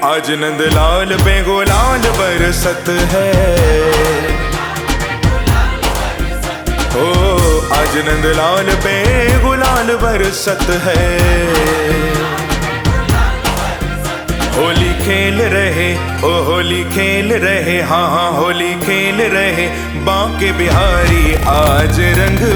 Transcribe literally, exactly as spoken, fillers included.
आज नंदलाल पे गुलाल बरसत है। ओ आज नंदलाल पे गुलाल बरसत है। होली खेल रहे ओ होली खेल रहे, हाँ हाँ होली खेल रहे बांके बिहारी आज रंग